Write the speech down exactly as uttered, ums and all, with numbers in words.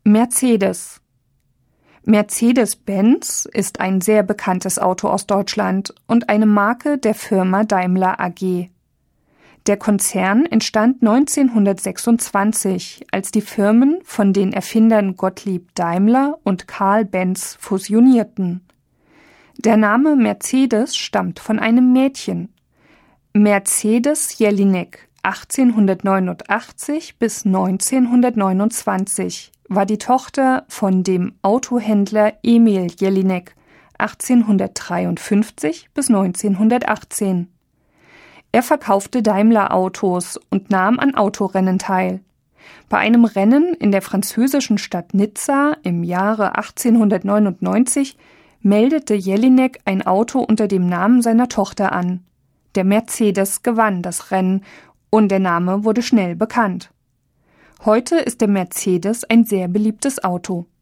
Mercedes. Mercedes-Benz ist ein sehr bekanntes Auto aus Deutschland und eine Marke der Firma Daimler A G. Der Konzern entstand neunzehnhundertsechsundzwanzig, als die Firmen von den Erfindern Gottlieb Daimler und Karl Benz fusionierten. Der Name Mercedes stammt von einem Mädchen. Mercedes Jelinek, achtzehnhundertneunundachtzig bis neunzehnhundertneunundzwanzig, war die Tochter von dem Autohändler Emil Jelinek, achtzehnhundertdreiundfünfzig bis neunzehnhundertachtzehn. Er verkaufte Daimler-Autos und nahm an Autorennen teil. Bei einem Rennen in der französischen Stadt Nizza im Jahre achtzehnhundertneunundneunzig meldete Jelinek ein Auto unter dem Namen seiner Tochter an. Der Mercedes gewann das Rennen und der Name wurde schnell bekannt. Heute ist der Mercedes ein sehr beliebtes Auto.